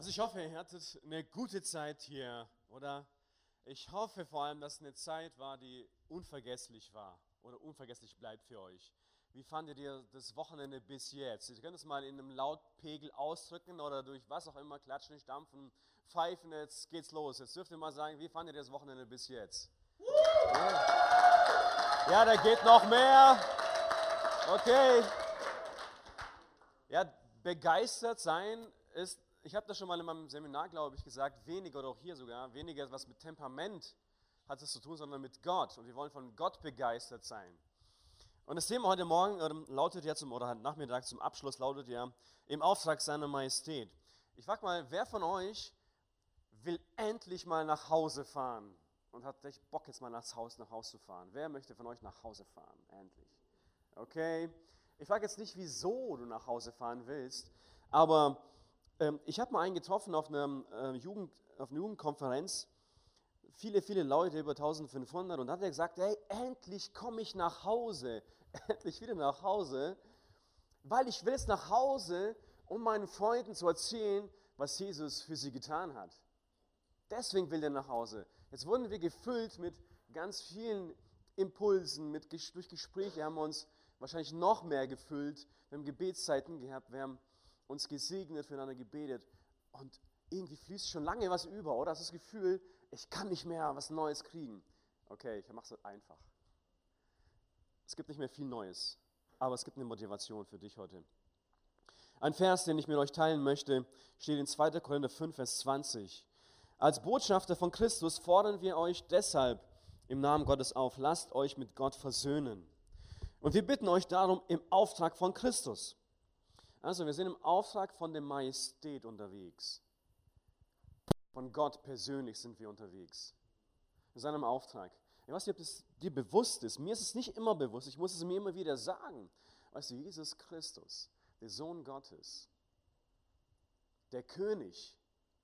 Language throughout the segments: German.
Also ich hoffe, ihr hattet eine gute Zeit hier, oder? Ich hoffe vor allem, dass es eine Zeit war, die unvergesslich war oder unvergesslich bleibt für euch. Wie fandet ihr das Wochenende bis jetzt? Ihr könnt es mal in einem Lautpegel ausdrücken oder durch was auch immer, klatschen, stampfen, pfeifen, jetzt geht's los. Jetzt dürft ihr mal sagen, wie fandet ihr das Wochenende bis jetzt? Ja, da geht noch mehr. Okay. Ja, begeistert sein ist, ich habe das schon mal in meinem Seminar, glaube ich, gesagt, weniger oder auch hier sogar, weniger was mit Temperament hat es zu tun, sondern mit Gott. Und wir wollen von Gott begeistert sein. Und das Thema heute Morgen lautet ja oder heute Nachmittag zum Abschluss lautet ja, im Auftrag seiner Majestät. Ich frage mal, wer von euch will endlich mal nach Hause fahren und hat echt Bock jetzt mal nach Hause zu fahren? Wer möchte von euch nach Hause fahren? Endlich. Okay. Ich frage jetzt nicht, wieso du nach Hause fahren willst, aber ich habe mal einen getroffen auf einer Jugendkonferenz, viele Leute, über 1500, und da hat er gesagt, hey, endlich komme ich nach Hause, endlich wieder nach Hause, weil ich will jetzt nach Hause, um meinen Freunden zu erzählen, was Jesus für sie getan hat. Deswegen will er nach Hause. Jetzt wurden wir gefüllt mit ganz vielen Impulsen, durch Gespräche haben wir uns wahrscheinlich noch mehr gefüllt. Wir haben Gebetszeiten gehabt, wir haben uns gesegnet, füreinander gebetet. Und irgendwie fließt schon lange was über, oder? Hast du das Gefühl, ich kann nicht mehr was Neues kriegen. Okay, ich mache es einfach. Es gibt nicht mehr viel Neues, aber es gibt eine Motivation für dich heute. Ein Vers, den ich mit euch teilen möchte, steht in 2. Korinther 5, Vers 20. Als Botschafter von Christus fordern wir euch deshalb im Namen Gottes auf, lasst euch mit Gott versöhnen. Und wir bitten euch darum im Auftrag von Christus. Also wir sind im Auftrag von der Majestät unterwegs. Von Gott persönlich sind wir unterwegs. In seinem Auftrag. Ich weiß nicht, ob das dir bewusst ist. Mir ist es nicht immer bewusst. Ich muss es mir immer wieder sagen. Weißt du, Jesus Christus, der Sohn Gottes, der König,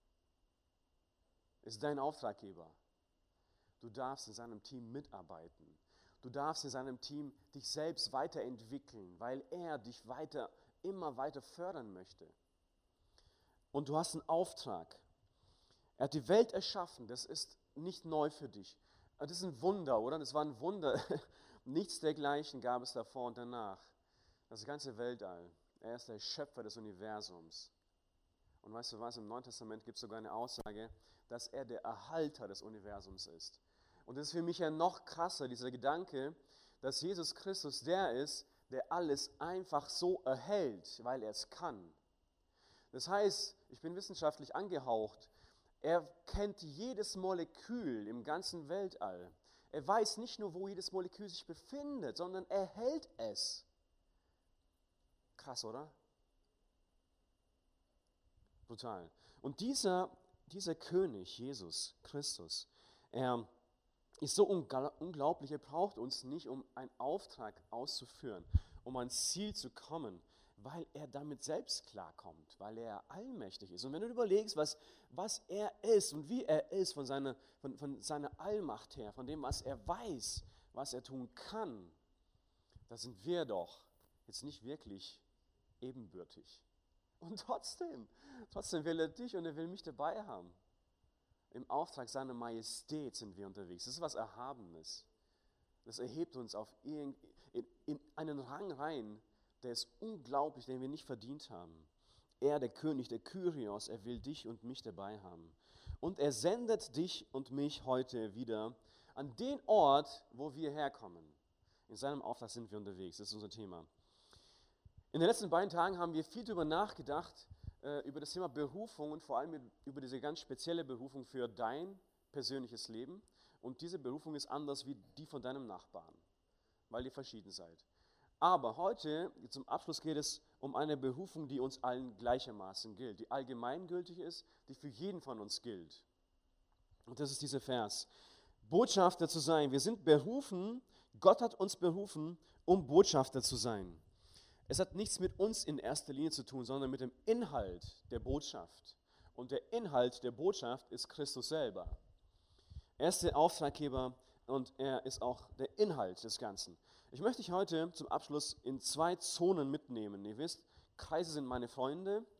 ist dein Auftraggeber. Du darfst in seinem Team mitarbeiten. Du darfst in seinem Team dich selbst weiterentwickeln, weil er dich immer weiter fördern möchte. Und du hast einen Auftrag. Er hat die Welt erschaffen, das ist nicht neu für dich. Das ist ein Wunder, oder? Das war ein Wunder. Nichts dergleichen gab es davor und danach. Das ganze Weltall. Er ist der Schöpfer des Universums. Und weißt du was, im Neuen Testament gibt es sogar eine Aussage, dass er der Erhalter des Universums ist. Und das ist für mich ja noch krasser, dieser Gedanke, dass Jesus Christus der ist, der alles einfach so erhält, weil er es kann. Das heißt, ich bin wissenschaftlich angehaucht, er kennt jedes Molekül im ganzen Weltall. Er weiß nicht nur, wo jedes Molekül sich befindet, sondern er hält es. Krass, oder? Brutal. Und dieser König, Jesus Christus, er ist so unglaublich, er braucht uns nicht, um einen Auftrag auszuführen, um ans Ziel zu kommen, weil er damit selbst klarkommt, weil er allmächtig ist. Und wenn du überlegst, was er ist und wie er ist von seiner Allmacht her, von dem, was er weiß, was er tun kann, da sind wir doch jetzt nicht wirklich ebenbürtig. Und trotzdem will er dich und er will mich dabei haben. Im Auftrag seiner Majestät sind wir unterwegs. Das ist was Erhabenes. Das erhebt uns in einen Rang rein, der ist unglaublich, den wir nicht verdient haben. Er, der König, der Kyrios, er will dich und mich dabei haben. Und er sendet dich und mich heute wieder an den Ort, wo wir herkommen. In seinem Auftrag sind wir unterwegs. Das ist unser Thema. In den letzten beiden Tagen haben wir viel darüber nachgedacht, über das Thema Berufung und vor allem über diese ganz spezielle Berufung für dein persönliches Leben. Und diese Berufung ist anders wie die von deinem Nachbarn, weil ihr verschieden seid. Aber heute, zum Abschluss, geht es um eine Berufung, die uns allen gleichermaßen gilt, die allgemeingültig ist, die für jeden von uns gilt. Und das ist dieser Vers. Botschafter zu sein. Wir sind berufen, Gott hat uns berufen, um Botschafter zu sein. Es hat nichts mit uns in erster Linie zu tun, sondern mit dem Inhalt der Botschaft. Und der Inhalt der Botschaft ist Christus selber. Er ist der Auftraggeber und er ist auch der Inhalt des Ganzen. Ich möchte dich heute zum Abschluss in 2 Zonen mitnehmen. Ihr wisst, Kreise sind meine Freunde,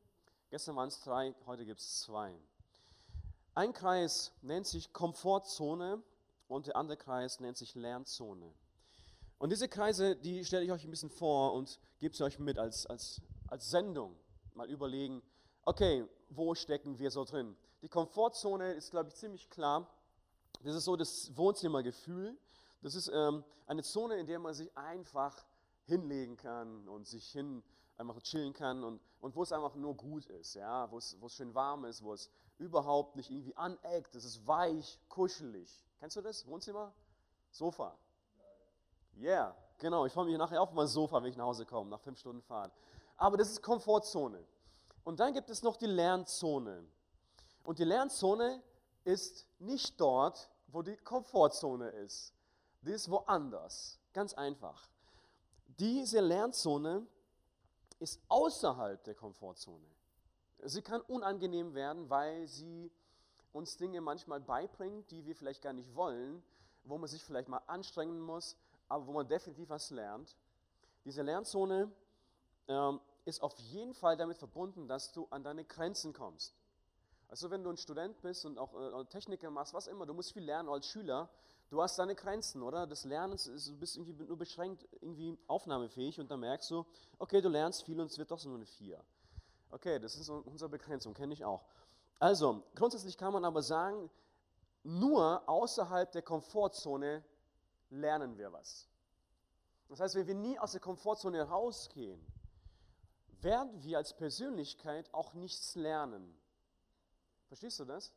Gestern waren es 3, heute gibt es 2. Ein Kreis nennt sich Komfortzone und der andere Kreis nennt sich Lernzone. Und diese Kreise, die stelle ich euch ein bisschen vor und gebe sie euch mit als Sendung. Mal überlegen, okay, wo stecken wir so drin? Die Komfortzone ist, glaube ich, ziemlich klar. Das ist so das Wohnzimmergefühl. Das ist eine Zone, in der man sich einfach hinlegen kann und sich einfach chillen kann und wo es einfach nur gut ist, ja? Wo es schön warm ist, wo es überhaupt nicht irgendwie aneckt. Es ist weich, kuschelig. Kennst du das? Wohnzimmer? Sofa. Yeah, genau. Ich freue mich nachher auf mein Sofa, wenn ich nach Hause komme, nach 5 Stunden Fahrt. Aber das ist Komfortzone. Und dann gibt es noch die Lernzone. Und die Lernzone ist nicht dort, wo die Komfortzone ist. Die ist woanders. Ganz einfach. Diese Lernzone ist außerhalb der Komfortzone. Sie kann unangenehm werden, weil sie uns Dinge manchmal beibringt, die wir vielleicht gar nicht wollen, wo man sich vielleicht mal anstrengen muss, aber wo man definitiv was lernt. Diese Lernzone ist auf jeden Fall damit verbunden, dass du an deine Grenzen kommst. Also wenn du ein Student bist und auch Techniker machst, was immer, du musst viel lernen als Schüler, du hast deine Grenzen, oder? Das Lernens ist, du bist irgendwie nur beschränkt, irgendwie aufnahmefähig und dann merkst du, okay, du lernst viel und es wird doch so nur eine 4. Okay, das ist so unsere Begrenzung, kenne ich auch. Also, grundsätzlich kann man aber sagen, nur außerhalb der Komfortzone lernen wir was. Das heißt, wenn wir nie aus der Komfortzone rausgehen, werden wir als Persönlichkeit auch nichts lernen. Verstehst du das?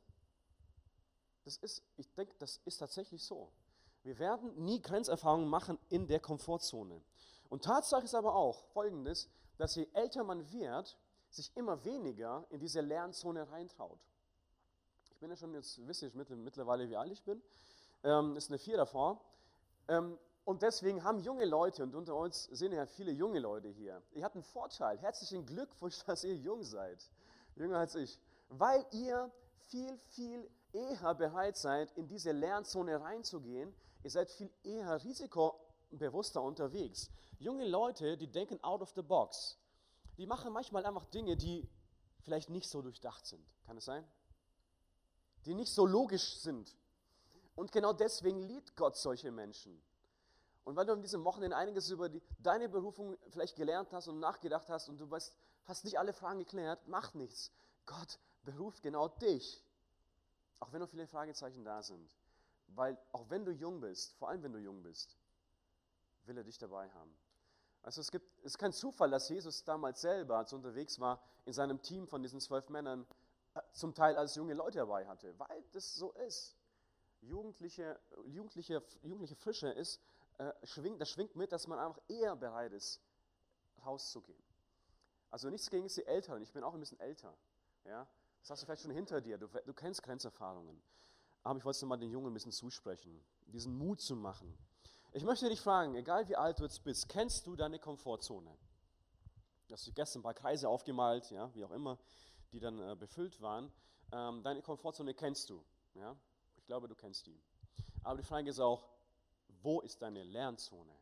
Ich denke, das ist tatsächlich so. Wir werden nie Grenzerfahrungen machen in der Komfortzone. Und Tatsache ist aber auch Folgendes, dass je älter man wird, sich immer weniger in diese Lernzone reintraut. Ich bin ja schon jetzt, wisst ihr mittlerweile, wie alt ich bin, ist eine 4 davor. Und deswegen haben junge Leute, und unter uns sind ja viele junge Leute hier, ihr habt einen Vorteil, herzlichen Glückwunsch, dass ihr jung seid, jünger als ich, weil ihr viel, viel eher bereit seid, in diese Lernzone reinzugehen, ihr seid viel eher risikobewusster unterwegs. Junge Leute, die denken out of the box, die machen manchmal einfach Dinge, die vielleicht nicht so durchdacht sind, kann es sein? Die nicht so logisch sind. Und genau deswegen liebt Gott solche Menschen. Und weil du in diesem Wochenende einiges über deine Berufung vielleicht gelernt hast und nachgedacht hast und du hast nicht alle Fragen geklärt, macht nichts. Gott beruft genau dich. Auch wenn noch viele Fragezeichen da sind. Weil auch wenn du jung bist, vor allem wenn du jung bist, will er dich dabei haben. Also es ist kein Zufall, dass Jesus damals selber, als er unterwegs war, in seinem Team von diesen 12 Männern zum Teil als junge Leute dabei hatte. Weil das so ist. Jugendliche Frische ist, das schwingt mit, dass man einfach eher bereit ist, rauszugehen. Also nichts gegen die Älteren, ich bin auch ein bisschen älter. Ja? Das hast du vielleicht schon hinter dir, du kennst Grenzerfahrungen. Aber ich wollte es mal den Jungen ein bisschen zusprechen, diesen Mut zu machen. Ich möchte dich fragen, egal wie alt du jetzt bist, kennst du deine Komfortzone? Du hast gestern ein paar Kreise aufgemalt, ja, wie auch immer, die dann befüllt waren. Deine Komfortzone kennst du. Ja? Ich glaube, du kennst die. Aber die Frage ist auch, wo ist deine Lernzone?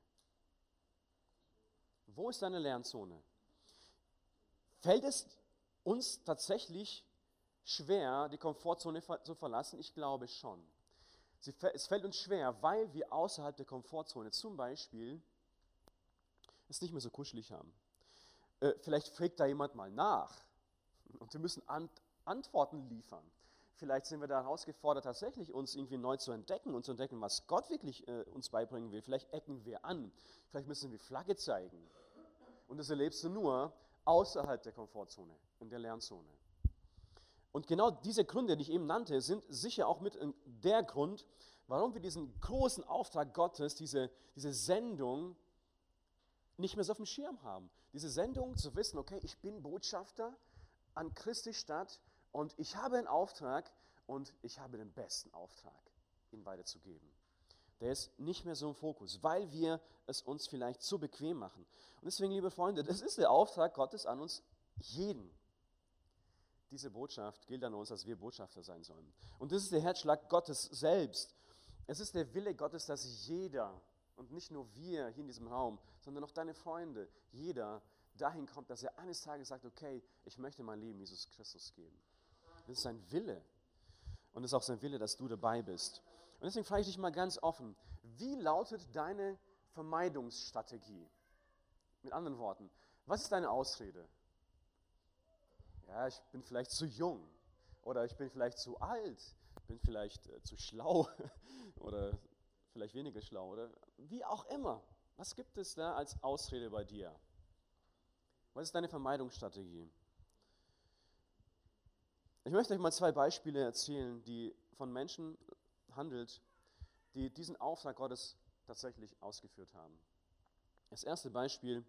Wo ist deine Lernzone? Fällt es uns tatsächlich schwer, die Komfortzone zu verlassen? Ich glaube schon. Es fällt uns schwer, weil wir außerhalb der Komfortzone zum Beispiel es nicht mehr so kuschelig haben. Vielleicht fragt da jemand mal nach und wir müssen Antworten liefern. Vielleicht sind wir da herausgefordert, tatsächlich uns irgendwie neu zu entdecken und zu entdecken, was Gott wirklich uns beibringen will. Vielleicht ecken wir an, vielleicht müssen wir Flagge zeigen. Und das erlebst du nur außerhalb der Komfortzone, in der Lernzone. Und genau diese Gründe, die ich eben nannte, sind sicher auch mit der Grund, warum wir diesen großen Auftrag Gottes, diese Sendung nicht mehr so auf dem Schirm haben. Diese Sendung zu wissen, okay, ich bin Botschafter an Christi Stadt und ich habe einen Auftrag und ich habe den besten Auftrag, ihn weiterzugeben. Der ist nicht mehr so im Fokus, weil wir es uns vielleicht zu bequem machen. Und deswegen, liebe Freunde, das ist der Auftrag Gottes an uns jeden. Diese Botschaft gilt an uns, dass wir Botschafter sein sollen. Und das ist der Herzschlag Gottes selbst. Es ist der Wille Gottes, dass jeder, und nicht nur wir hier in diesem Raum, sondern auch deine Freunde, jeder dahin kommt, dass er eines Tages sagt, okay, ich möchte mein Leben Jesus Christus geben. Das ist sein Wille. Und es ist auch sein Wille, dass du dabei bist. Und deswegen frage ich dich mal ganz offen, wie lautet deine Vermeidungsstrategie? Mit anderen Worten, was ist deine Ausrede? Ja, ich bin vielleicht zu jung oder ich bin vielleicht zu alt, bin vielleicht zu schlau oder vielleicht weniger schlau oder wie auch immer. Was gibt es da als Ausrede bei dir? Was ist deine Vermeidungsstrategie? Ich möchte euch mal 2 Beispiele erzählen, die von Menschen handelt, die diesen Auftrag Gottes tatsächlich ausgeführt haben. Das erste Beispiel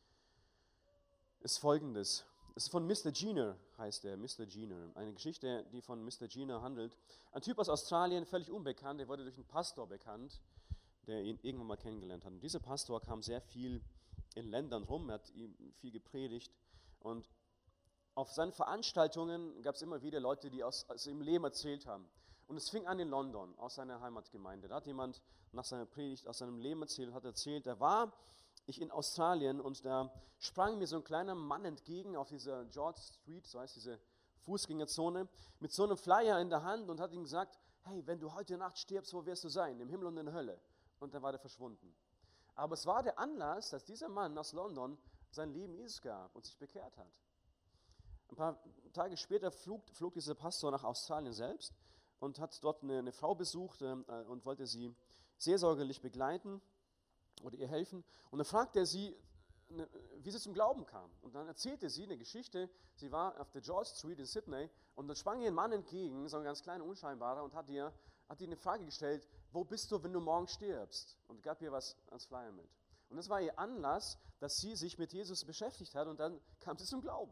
ist folgendes. Es ist von Mr. Jenner, heißt er, Mr. Jenner. Eine Geschichte, die von Mr. Jenner handelt. Ein Typ aus Australien, völlig unbekannt, der wurde durch einen Pastor bekannt, der ihn irgendwann mal kennengelernt hat. Und dieser Pastor kam sehr viel in Ländern rum, er hat ihm viel gepredigt. Und auf seinen Veranstaltungen gab es immer wieder Leute, die aus ihrem Leben erzählt haben. Und es fing an in London, aus seiner Heimatgemeinde. Da hat jemand nach seiner Predigt aus seinem Leben erzählt und hat erzählt, da war ich in Australien und da sprang mir so ein kleiner Mann entgegen auf dieser George Street, so heißt diese Fußgängerzone, mit so einem Flyer in der Hand und hat ihm gesagt, hey, wenn du heute Nacht stirbst, wo wirst du sein? Im Himmel und in der Hölle. Und dann war er verschwunden. Aber es war der Anlass, dass dieser Mann aus London sein Leben Jesus gab und sich bekehrt hat. Ein paar Tage später flog dieser Pastor nach Australien selbst und hat dort eine Frau besucht und wollte sie seelsorgerlich begleiten oder ihr helfen. Und dann fragte er sie, wie sie zum Glauben kam. Und dann erzählte sie eine Geschichte. Sie war auf der George Street in Sydney und dann sprang ihr ein Mann entgegen, so ein ganz kleiner, unscheinbarer, und hat ihr eine Frage gestellt, wo bist du, wenn du morgen stirbst? Und gab ihr was als Flyer mit. Und das war ihr Anlass, dass sie sich mit Jesus beschäftigt hat und dann kam sie zum Glauben.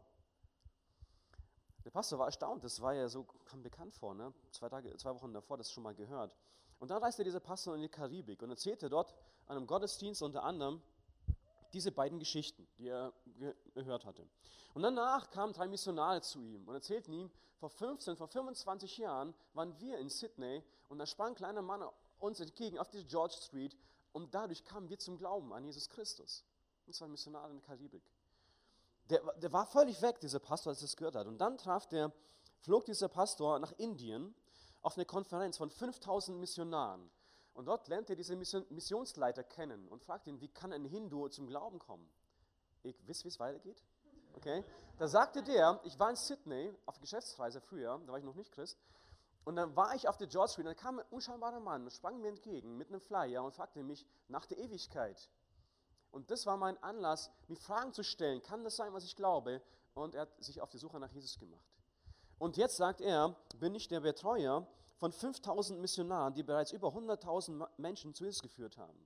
Der Pastor war erstaunt, das war ja so, kam bekannt vor, ne? 2 Wochen davor, das schon mal gehört. Und dann reiste dieser Pastor in die Karibik und erzählte dort an einem Gottesdienst unter anderem diese beiden Geschichten, die er gehört hatte. Und danach kamen 3 Missionare zu ihm und erzählten ihm, vor 25 Jahren waren wir in Sydney und da sprang ein kleiner Mann uns entgegen auf die George Street und dadurch kamen wir zum Glauben an Jesus Christus. Und zwar Missionare in der Karibik. Der war völlig weg, dieser Pastor, als er das gehört hat. Und dann flog dieser Pastor nach Indien auf eine Konferenz von 5000 Missionaren. Und dort lernte er diese Missionsleiter kennen und fragte ihn, wie kann ein Hindu zum Glauben kommen? Wisst ihr, wie es weitergeht? Okay. Da sagte der, ich war in Sydney auf Geschäftsreise früher, da war ich noch nicht Christ, und dann war ich auf der George Street und da kam ein unscheinbarer Mann und sprang mir entgegen mit einem Flyer und fragte mich nach der Ewigkeit. Und das war mein Anlass, mir Fragen zu stellen, kann das sein, was ich glaube? Und er hat sich auf die Suche nach Jesus gemacht. Und jetzt sagt er, bin ich der Betreuer von 5000 Missionaren, die bereits über 100.000 Menschen zu Jesus geführt haben.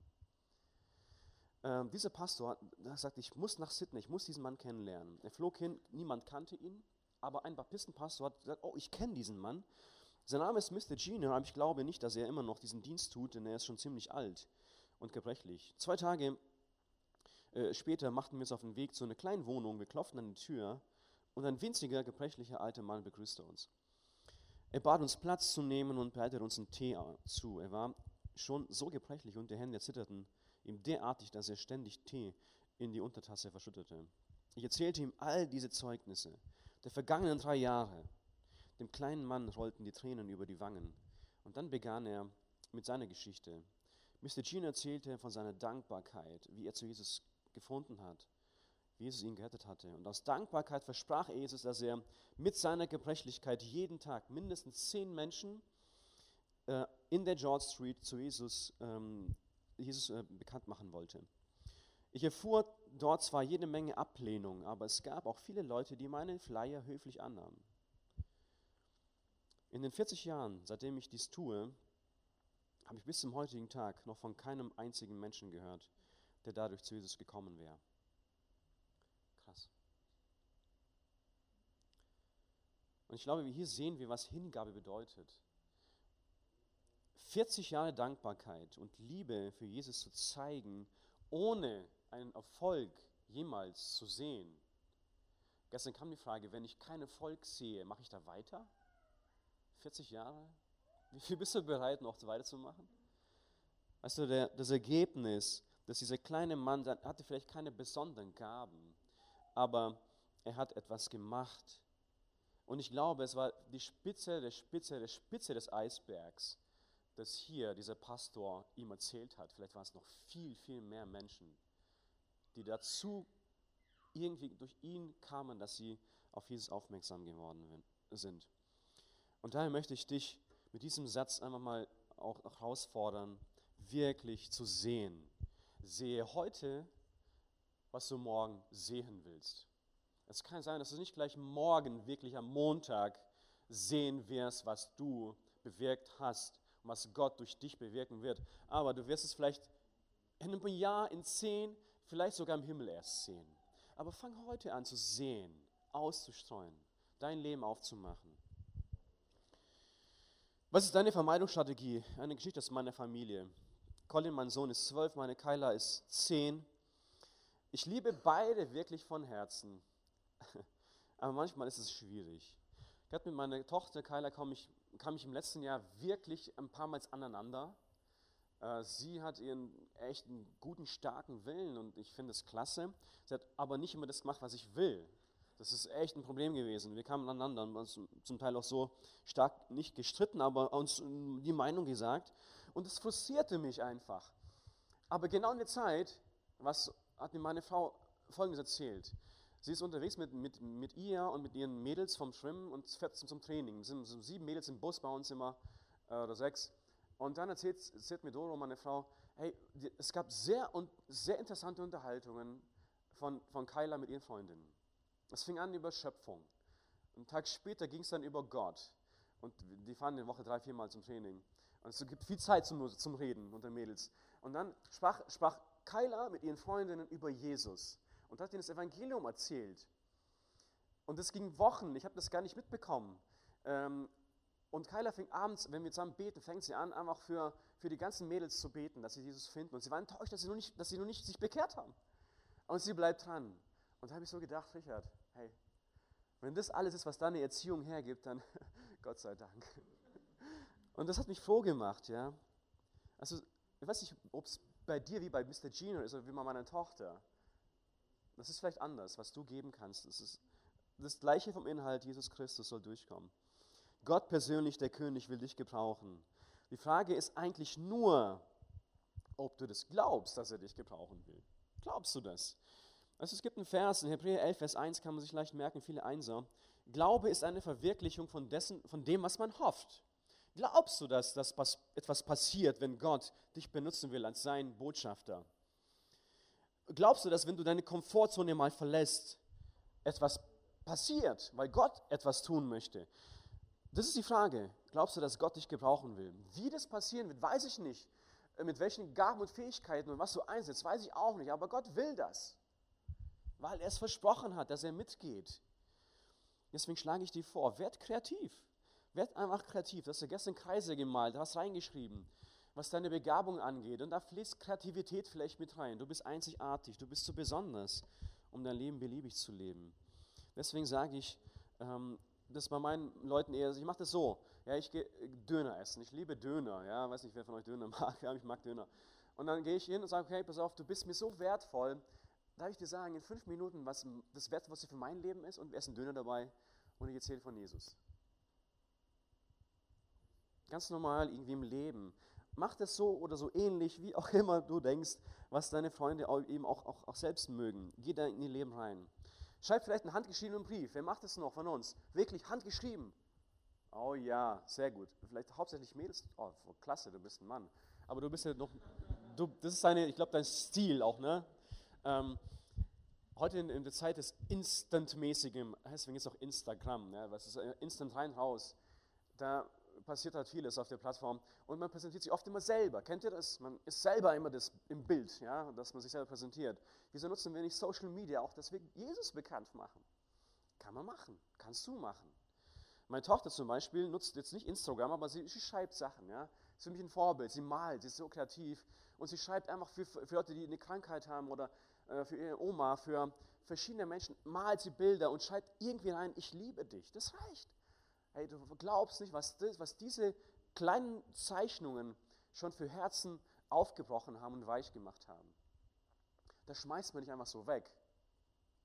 Dieser Pastor sagt, ich muss nach Sydney, ich muss diesen Mann kennenlernen. Er flog hin, niemand kannte ihn, aber ein Baptistenpastor hat gesagt, oh, ich kenne diesen Mann. Sein Name ist Mr. Jenner, aber ich glaube nicht, dass er immer noch diesen Dienst tut, denn er ist schon ziemlich alt und gebrechlich. 2 Tage später machten wir uns auf den Weg zu einer kleinen Wohnung, wir klopften an die Tür und ein winziger, gebrechlicher alter Mann begrüßte uns. Er bat uns Platz zu nehmen und bereitete uns einen Tee zu. Er war schon so gebrechlich und die Hände zitterten ihm derartig, dass er ständig Tee in die Untertasse verschüttete. Ich erzählte ihm all diese Zeugnisse der vergangenen 3 Jahre. Dem kleinen Mann rollten die Tränen über die Wangen. Und dann begann er mit seiner Geschichte. Mr. Jenner erzählte von seiner Dankbarkeit, wie er zu Jesus gefunden hat, wie Jesus ihn gerettet hatte. Und aus Dankbarkeit versprach Jesus, dass er mit seiner Gebrechlichkeit jeden Tag mindestens 10 Menschen in der George Street zu Jesus bekannt machen wollte. Ich erfuhr dort zwar jede Menge Ablehnung, aber es gab auch viele Leute, die meinen Flyer höflich annahmen. In den 40 Jahren, seitdem ich dies tue, habe ich bis zum heutigen Tag noch von keinem einzigen Menschen gehört, der dadurch zu Jesus gekommen wäre. Krass. Und ich glaube, hier sehen wir, was Hingabe bedeutet. 40 Jahre Dankbarkeit und Liebe für Jesus zu zeigen, ohne einen Erfolg jemals zu sehen. Gestern kam die Frage, wenn ich keinen Erfolg sehe, mache ich da weiter? 40 Jahre? Wie viel bist du bereit, noch weiterzumachen? Weißt du, das Ergebnis, dass dieser kleine Mann, der hatte vielleicht keine besonderen Gaben, aber er hat etwas gemacht. Und ich glaube, es war die Spitze des Eisbergs, das hier dieser Pastor ihm erzählt hat. Vielleicht waren es noch viel, viel mehr Menschen, die dazu irgendwie durch ihn kamen, dass sie auf Jesus aufmerksam geworden sind. Und daher möchte ich dich mit diesem Satz einfach mal auch herausfordern, wirklich zu sehen. Sehe heute, was du morgen sehen willst. Es kann sein, dass du nicht gleich morgen, wirklich am Montag, sehen wirst, was du bewirkt hast und was Gott durch dich bewirken wird. Aber du wirst es vielleicht in einem Jahr, in 10, vielleicht sogar im Himmel erst sehen. Aber fang heute an zu sehen, auszustreuen, dein Leben aufzumachen. Was ist deine Vermeidungsstrategie? Eine Geschichte aus meiner Familie. Colin, mein Sohn, ist 12, meine Kyla ist 10. Ich liebe beide wirklich von Herzen. Aber manchmal ist es schwierig. Gerade mit meiner Tochter Kyla kam ich im letzten Jahr wirklich ein paar Mal aneinander. Sie hat ihren echten guten, starken Willen und ich finde es klasse. Sie hat aber nicht immer das gemacht, was ich will. Das ist echt ein Problem gewesen. Wir kamen aneinander und uns zum Teil auch so stark nicht gestritten, aber uns die Meinung gesagt. Und es frustrierte mich einfach. Aber genau in der Zeit, hat mir meine Frau Folgendes erzählt. Sie ist unterwegs mit ihr und mit ihren Mädels vom Schwimmen und fährt zum Training. Es sind so 7 Mädels im Bus bei uns immer, oder 6. Und dann erzählt mir Doro, meine Frau, hey, es gab sehr interessante Unterhaltungen von Kyla mit ihren Freundinnen. Es fing an über Schöpfung. Einen Tag später ging es dann über Gott. Und die fahren in der Woche 3-4 Mal zum Training. Und es gibt viel Zeit zum Reden unter Mädels. Und dann sprach Kyla mit ihren Freundinnen über Jesus und hat ihnen das Evangelium erzählt. Und es ging Wochen, ich habe das gar nicht mitbekommen. Und Kyla fing abends, wenn wir zusammen beten, fängt sie an, einfach für die ganzen Mädels zu beten, dass sie Jesus finden. Und sie waren enttäuscht, dass sie noch nicht sich bekehrt haben. Und sie bleibt dran. Und da habe ich so gedacht, Richard, hey, wenn das alles ist, was deine Erziehung hergibt, dann Gott sei Dank. Und das hat mich froh gemacht, ja. Also, ich weiß nicht, ob es bei dir wie bei Mr. Gino ist oder wie bei meiner Tochter. Das ist vielleicht anders, was du geben kannst. Das ist das Gleiche vom Inhalt, Jesus Christus soll durchkommen. Gott persönlich, der König, will dich gebrauchen. Die Frage ist eigentlich nur, ob du das glaubst, dass er dich gebrauchen will. Glaubst du das? Also es gibt einen Vers, in Hebräer 11, Vers 1, kann man sich leicht merken, viele Einser. Glaube ist eine Verwirklichung von dem, was man hofft. Glaubst du, dass etwas passiert, wenn Gott dich benutzen will als sein Botschafter? Glaubst du, dass wenn du deine Komfortzone mal verlässt, etwas passiert, weil Gott etwas tun möchte? Das ist die Frage. Glaubst du, dass Gott dich gebrauchen will? Wie das passieren wird, weiß ich nicht. Mit welchen Gaben und Fähigkeiten und was du einsetzt, weiß ich auch nicht. Aber Gott will das, weil er es versprochen hat, dass er mitgeht. Deswegen schlage ich dir vor, werd kreativ. Werd einfach kreativ. Du hast ja gestern Kreise gemalt, du hast reingeschrieben, was deine Begabung angeht. Und da fließt Kreativität vielleicht mit rein. Du bist einzigartig, du bist so besonders, um dein Leben beliebig zu leben. Deswegen sage ich, das bei meinen Leuten eher, ich mache das so, ja, ich gehe Döner essen, ich liebe Döner, ja, weiß nicht, wer von euch Döner mag, ja, ich mag Döner. Und dann gehe ich hin und sage, okay, pass auf, du bist mir so wertvoll, darf ich dir sagen, in 5 Minuten, was das Wertvollste für mein Leben ist und wir essen Döner dabei und ich erzähle von Jesus. Ganz normal irgendwie im Leben. Mach das so oder so ähnlich, wie auch immer du denkst, was deine Freunde eben auch selbst mögen. Geh da in ihr Leben rein. Schreib vielleicht einen handgeschriebenen Brief. Wer macht das noch von uns? Wirklich handgeschrieben. Oh ja, sehr gut. Vielleicht hauptsächlich Mädels. Oh, klasse, du bist ein Mann. Aber du bist ja noch, das ist ich glaube, dein Stil auch, ne? Heute in der Zeit des Instantmäßigem, deswegen ist auch Instagram, ne? Was ist instant rein, raus. Da passiert halt vieles auf der Plattform und man präsentiert sich oft immer selber. Kennt ihr das? Man ist selber immer das im Bild, ja, dass man sich selber präsentiert. Wieso nutzen wir nicht Social Media auch, dass wir Jesus bekannt machen? Kann man machen, kannst du machen. Meine Tochter zum Beispiel nutzt jetzt nicht Instagram, aber sie schreibt Sachen, ja. Das ist für mich ein Vorbild, sie malt, sie ist so kreativ und sie schreibt einfach für Leute, die eine Krankheit haben oder für ihre Oma, für verschiedene Menschen, malt sie Bilder und schreibt irgendwie rein, ich liebe dich. Das reicht. Hey, du glaubst nicht, was diese kleinen Zeichnungen schon für Herzen aufgebrochen haben und weich gemacht haben. Das schmeißt man nicht einfach so weg.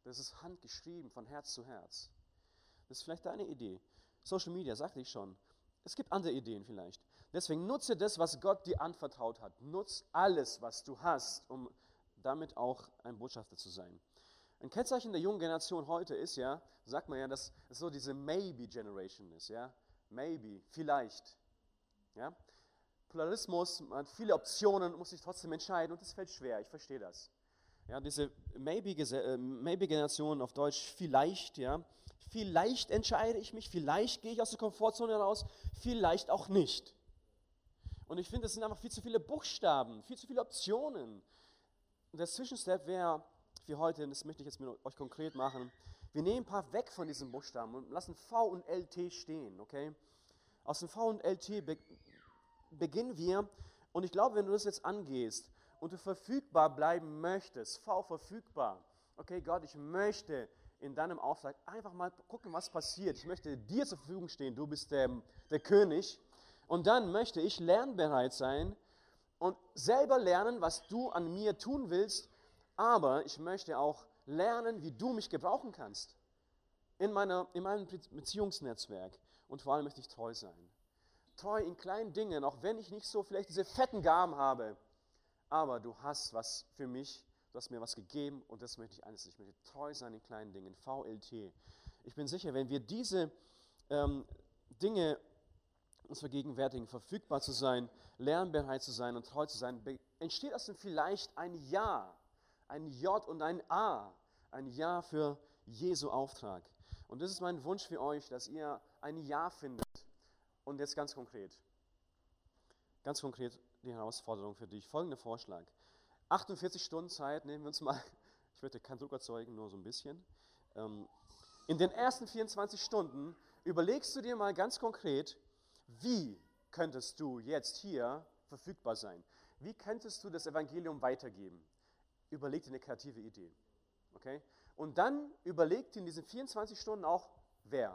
Das ist handgeschrieben von Herz zu Herz. Das ist vielleicht deine Idee. Social Media, sagte ich schon. Es gibt andere Ideen vielleicht. Deswegen nutze das, was Gott dir anvertraut hat. Nutz alles, was du hast, um damit auch ein Botschafter zu sein. Ein Kennzeichen der jungen Generation heute ist ja, sagt man ja, dass es so diese Maybe-Generation ist. Ja? Maybe, vielleicht. Ja? Pluralismus, man hat viele Optionen, muss sich trotzdem entscheiden und das fällt schwer, ich verstehe das. Ja, diese Maybe-Generation auf Deutsch vielleicht, ja, vielleicht entscheide ich mich, vielleicht gehe ich aus der Komfortzone heraus, vielleicht auch nicht. Und ich finde, es sind einfach viel zu viele Buchstaben, viel zu viele Optionen. Und der Zwischenstep wäre für heute, und das möchte ich jetzt mit euch konkret machen, wir nehmen ein paar weg von diesen Buchstaben und lassen V und LT stehen, okay? Aus dem V und LT beginnen wir, und ich glaube, wenn du das jetzt angehst und du verfügbar bleiben möchtest, V verfügbar, okay, Gott, ich möchte in deinem Auftrag einfach mal gucken, was passiert. Ich möchte dir zur Verfügung stehen, du bist der König. Und dann möchte ich lernbereit sein und selber lernen, was du an mir tun willst, aber ich möchte auch lernen, wie du mich gebrauchen kannst in meinem Beziehungsnetzwerk. Und vor allem möchte ich treu sein. Treu in kleinen Dingen, auch wenn ich nicht so vielleicht diese fetten Gaben habe, aber du hast was für mich, du hast mir was gegeben und das möchte ich eines. Ich möchte treu sein in kleinen Dingen, VLT. Ich bin sicher, wenn wir diese Dinge uns vergegenwärtigen, verfügbar zu sein, lernbereit zu sein und treu zu sein, entsteht aus dem vielleicht ein Ja, ein J und ein A, ein Ja für Jesu Auftrag. Und das ist mein Wunsch für euch, dass ihr ein Ja findet. Und jetzt ganz konkret die Herausforderung für dich. Folgender Vorschlag. 48 Stunden Zeit, nehmen wir uns mal, ich möchte keinen Druck erzeugen, nur so ein bisschen. In den ersten 24 Stunden überlegst du dir mal ganz konkret, wie könntest du jetzt hier verfügbar sein? Wie könntest du das Evangelium weitergeben? Überleg dir eine kreative Idee. Okay? Und dann überleg dir in diesen 24 Stunden auch, wer.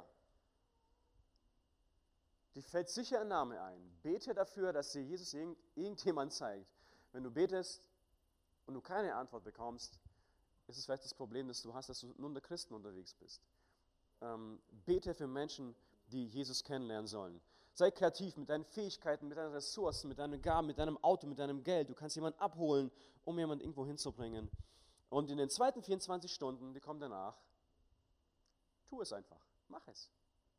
Dir fällt sicher ein Name ein. Bete dafür, dass dir Jesus irgendjemand zeigt. Wenn du betest und du keine Antwort bekommst, ist es vielleicht das Problem, das du hast, dass du nur unter Christen unterwegs bist. Bete für Menschen, die Jesus kennenlernen sollen. Sei kreativ mit deinen Fähigkeiten, mit deinen Ressourcen, mit deinen Gaben, mit deinem Auto, mit deinem Geld. Du kannst jemanden abholen, um jemanden irgendwo hinzubringen. Und in den zweiten 24 Stunden, die kommen danach, tu es einfach. Mach es.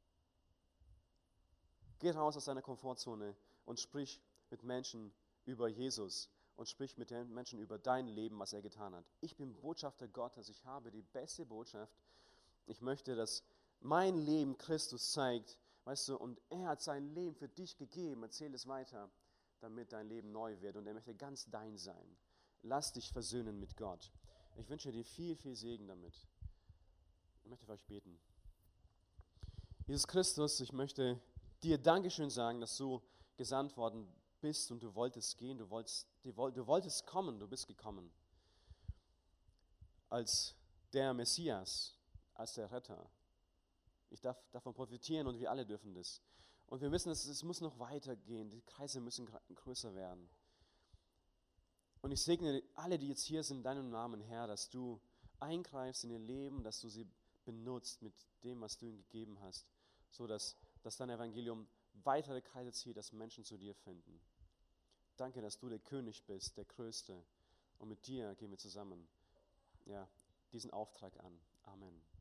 Geh raus aus deiner Komfortzone und sprich mit Menschen über Jesus und sprich mit den Menschen über dein Leben, was er getan hat. Ich bin Botschafter Gottes, ich habe die beste Botschaft. Ich möchte, dass mein Leben Christus zeigt, weißt du, und er hat sein Leben für dich gegeben. Erzähl es weiter, damit dein Leben neu wird und er möchte ganz dein sein. Lass dich versöhnen mit Gott. Ich wünsche dir viel, viel Segen damit. Ich möchte für euch beten. Jesus Christus, ich möchte dir Dankeschön sagen, dass du gesandt worden bist und du wolltest gehen, du wolltest kommen, du bist gekommen. Als der Messias, als der Retter. Ich darf davon profitieren und wir alle dürfen das. Und wir wissen, es muss noch weitergehen, die Kreise müssen größer werden. Und ich segne alle, die jetzt hier sind, in deinem Namen, Herr, dass du eingreifst in ihr Leben, dass du sie benutzt mit dem, was du ihnen gegeben hast, so dass dein Evangelium weitere Kreise zieht, dass Menschen zu dir finden. Danke, dass du der König bist, der Größte. Und mit dir gehen wir zusammen diesen Auftrag an. Amen.